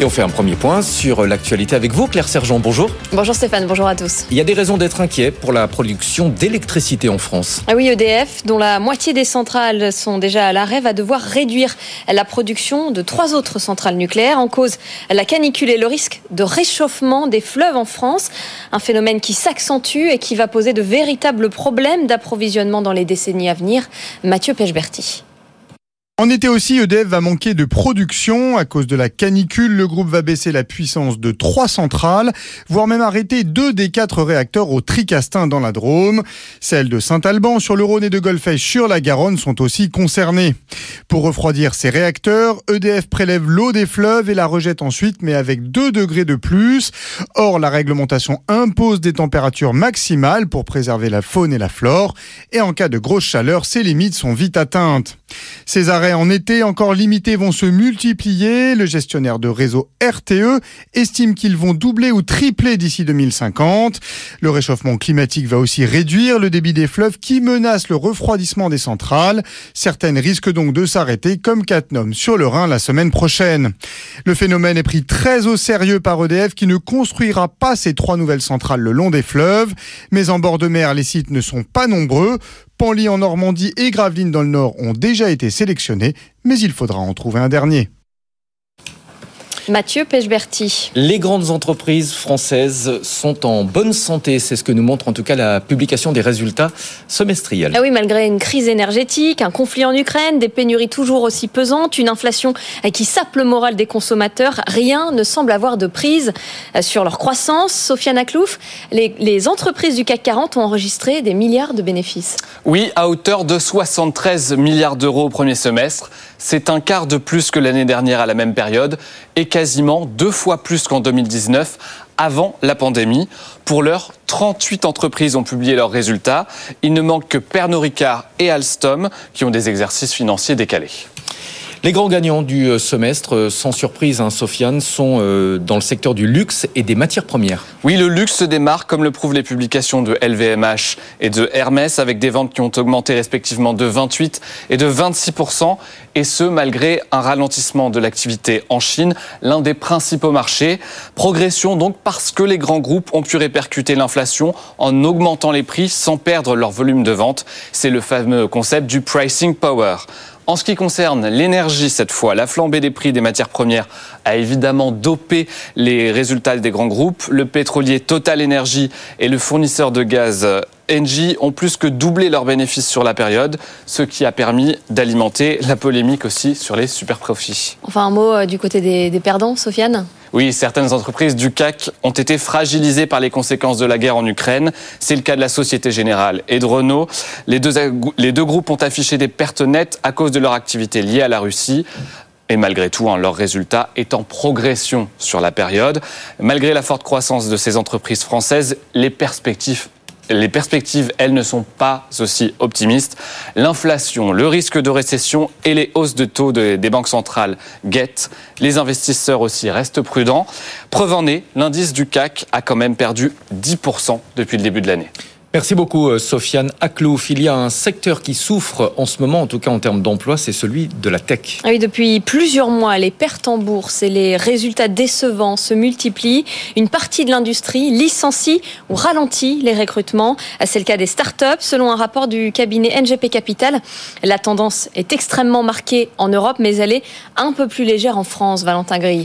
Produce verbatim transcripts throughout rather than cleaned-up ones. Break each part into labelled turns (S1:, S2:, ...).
S1: Et on fait un premier point sur l'actualité avec vous, Claire Sergent. Bonjour.
S2: Bonjour Stéphane, bonjour à tous.
S1: Il y a des raisons d'être inquiet pour la production d'électricité en France.
S2: Ah oui, E D F, dont la moitié des centrales sont déjà à l'arrêt, va devoir réduire la production de trois autres centrales nucléaires. En cause, la canicule et le risque de réchauffement des fleuves en France. Un phénomène qui s'accentue et qui va poser de véritables problèmes d'approvisionnement dans les décennies à venir. Mathieu Pechberti.
S3: En été aussi, E D F va manquer de production. À cause de la canicule, le groupe va baisser la puissance de trois centrales, voire même arrêter deux des quatre réacteurs au Tricastin dans la Drôme. Celles de Saint-Alban sur le Rhône et de Golfech sur la Garonne sont aussi concernées. Pour refroidir ces réacteurs, E D F prélève l'eau des fleuves et la rejette ensuite, mais avec deux degrés de plus. Or, la réglementation impose des températures maximales pour préserver la faune et la flore. Et en cas de grosse chaleur, ces limites sont vite atteintes. Ces arrêts en été encore limités vont se multiplier. Le gestionnaire de réseau R T E estime qu'ils vont doubler ou tripler d'ici deux mille cinquante. Le réchauffement climatique va aussi réduire le débit des fleuves qui menace le refroidissement des centrales. Certaines risquent donc de s'arrêter comme Cattenom sur le Rhin la semaine prochaine. Le phénomène est pris très au sérieux par E D F qui ne construira pas ces trois nouvelles centrales le long des fleuves. Mais en bord de mer, les sites ne sont pas nombreux. Panly en Normandie et Gravelines dans le Nord ont déjà été sélectionnés, mais il faudra en trouver un dernier.
S2: Mathieu Pechberti.
S1: Les grandes entreprises françaises sont en bonne santé. C'est ce que nous montre en tout cas la publication des résultats semestriels.
S2: Ah oui, malgré une crise énergétique, un conflit en Ukraine, des pénuries toujours aussi pesantes, une inflation qui sape le moral des consommateurs, rien ne semble avoir de prise sur leur croissance. Sofiane Aklouf, les, les entreprises du C A C quarante ont enregistré des milliards de bénéfices.
S4: Oui, à hauteur de soixante-treize milliards d'euros au premier semestre. C'est un quart de plus que l'année dernière à la même période et quasiment deux fois plus qu'en deux mille dix-neuf, avant la pandémie. Pour l'heure, trente-huit entreprises ont publié leurs résultats. Il ne manque que Pernod Ricard et Alstom qui ont des exercices financiers décalés.
S1: Les grands gagnants du semestre, sans surprise, hein, Sofiane, sont euh, dans le secteur du luxe et des matières premières.
S4: Oui, le luxe se démarque, comme le prouvent les publications de L V M H et de Hermès, avec des ventes qui ont augmenté respectivement de vingt-huit et de vingt-six pour cent, et ce, malgré un ralentissement de l'activité en Chine, l'un des principaux marchés. Progression donc parce que les grands groupes ont pu répercuter l'inflation en augmentant les prix sans perdre leur volume de vente. C'est le fameux concept du pricing power. En ce qui concerne l'énergie, cette fois, la flambée des prix des matières premières a évidemment dopé les résultats des grands groupes. Le pétrolier Total Energy et le fournisseur de gaz Engie ont plus que doublé leurs bénéfices sur la période, ce qui a permis d'alimenter la polémique aussi sur les super profits.
S2: Enfin, un mot du côté des, des perdants, Sofiane ?
S4: Oui, certaines entreprises du C A C ont été fragilisées par les conséquences de la guerre en Ukraine. C'est le cas de la Société Générale et de Renault. Les deux, les deux groupes ont affiché des pertes nettes à cause de leur activité liée à la Russie. Et malgré tout, hein, leur résultat est en progression sur la période. Malgré la forte croissance de ces entreprises françaises, les perspectives Les perspectives, elles, ne sont pas aussi optimistes. L'inflation, le risque de récession et les hausses de taux de, des banques centrales guettent. Les investisseurs aussi restent prudents. Preuve en est, l'indice du C A C a quand même perdu dix pour cent depuis le début de l'année.
S1: Merci beaucoup, Sofiane Aklouf. Il y a un secteur qui souffre en ce moment, en tout cas en termes d'emploi, c'est celui de la tech.
S2: Oui, depuis plusieurs mois, les pertes en bourse et les résultats décevants se multiplient. Une partie de l'industrie licencie ou ralentit les recrutements. C'est le cas des startups. Selon un rapport du cabinet N G P Capital, la tendance est extrêmement marquée en Europe, mais elle est un peu plus légère en France, Valentin Grille.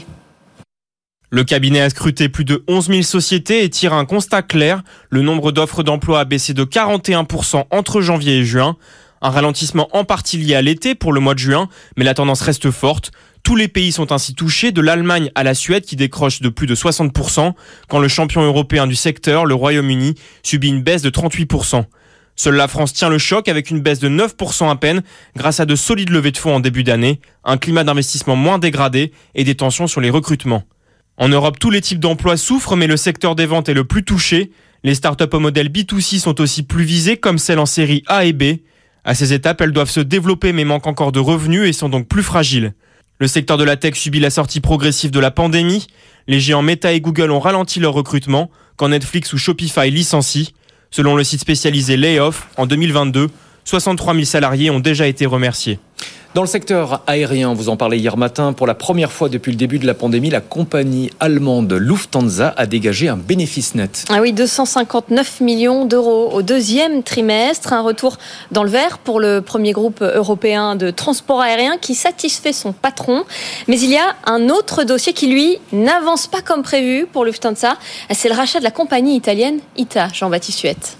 S5: Le cabinet a scruté plus de onze mille sociétés et tire un constat clair. Le nombre d'offres d'emploi a baissé de quarante et un pour cent entre janvier et juin. Un ralentissement en partie lié à l'été pour le mois de juin, mais la tendance reste forte. Tous les pays sont ainsi touchés, de l'Allemagne à la Suède qui décroche de plus de soixante pour cent, quand le champion européen du secteur, le Royaume-Uni, subit une baisse de trente-huit pour cent. Seule la France tient le choc avec une baisse de neuf pour cent à peine grâce à de solides levées de fonds en début d'année, un climat d'investissement moins dégradé et des tensions sur les recrutements. En Europe, tous les types d'emplois souffrent, mais le secteur des ventes est le plus touché. Les startups au modèle B deux C sont aussi plus visées, comme celles en série A et B. À ces étapes, elles doivent se développer, mais manquent encore de revenus et sont donc plus fragiles. Le secteur de la tech subit la sortie progressive de la pandémie. Les géants Meta et Google ont ralenti leur recrutement, quand Netflix ou Shopify licencient. Selon le site spécialisé Layoff, en deux mille vingt-deux, soixante-trois mille salariés ont déjà été remerciés.
S1: Dans le secteur aérien, vous en parlez hier matin, pour la première fois depuis le début de la pandémie, la compagnie allemande Lufthansa a dégagé un bénéfice net.
S2: Ah oui, deux cent cinquante-neuf millions d'euros au deuxième trimestre, un retour dans le vert pour le premier groupe européen de transport aérien qui satisfait son patron. Mais il y a un autre dossier qui, lui, n'avance pas comme prévu pour Lufthansa. C'est le rachat de la compagnie italienne I T A, Jean-Baptiste Huette.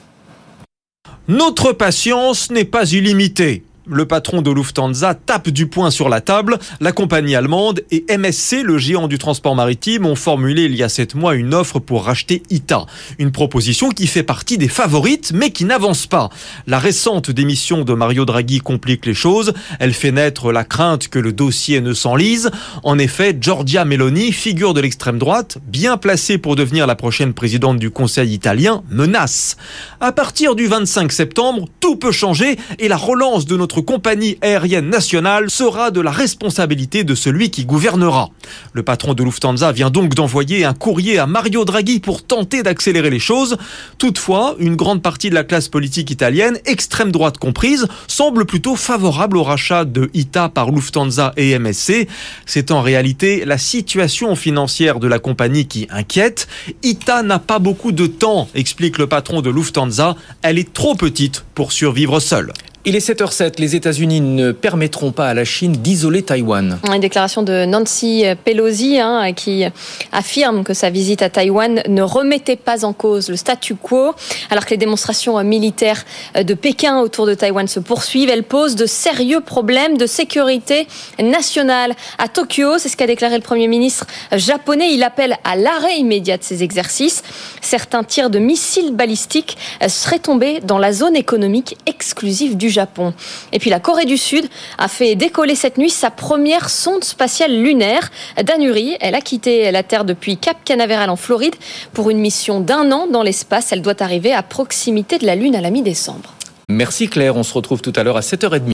S6: Notre patience n'est pas illimitée. Le patron de Lufthansa tape du poing sur la table. La compagnie allemande et M S C, le géant du transport maritime, ont formulé il y a sept mois une offre pour racheter I T A. Une proposition qui fait partie des favorites, mais qui n'avance pas. La récente démission de Mario Draghi complique les choses. Elle fait naître la crainte que le dossier ne s'enlise. En effet, Giorgia Meloni, figure de l'extrême droite, bien placée pour devenir la prochaine présidente du Conseil italien, menace. À partir du vingt-cinq septembre, tout peut changer et la relance de notre compagnie aérienne nationale sera de la responsabilité de celui qui gouvernera. Le patron de Lufthansa vient donc d'envoyer un courrier à Mario Draghi pour tenter d'accélérer les choses. Toutefois, une grande partie de la classe politique italienne, extrême droite comprise, semble plutôt favorable au rachat de I T A par Lufthansa et M S C. C'est en réalité la situation financière de la compagnie qui inquiète. I T A n'a pas beaucoup de temps, explique le patron de Lufthansa. Elle est trop petite pour survivre seule.
S1: Il est sept heures zéro sept, les États-Unis ne permettront pas à la Chine d'isoler Taïwan.
S2: Une déclaration de Nancy Pelosi hein, qui affirme que sa visite à Taïwan ne remettait pas en cause le statu quo. Alors que les démonstrations militaires de Pékin autour de Taïwan se poursuivent, elles posent de sérieux problèmes de sécurité nationale à Tokyo. C'est ce qu'a déclaré le Premier ministre japonais. Il appelle à l'arrêt immédiat de ces exercices. Certains tirs de missiles balistiques seraient tombés dans la zone économique exclusive du Japon. Et puis la Corée du Sud a fait décoller cette nuit sa première sonde spatiale lunaire. Danuri, elle a quitté la Terre depuis Cap Canaveral en Floride pour une mission d'un an dans l'espace. Elle doit arriver à proximité de la Lune à la mi-décembre.
S1: Merci Claire, on se retrouve tout à l'heure à sept heures trente.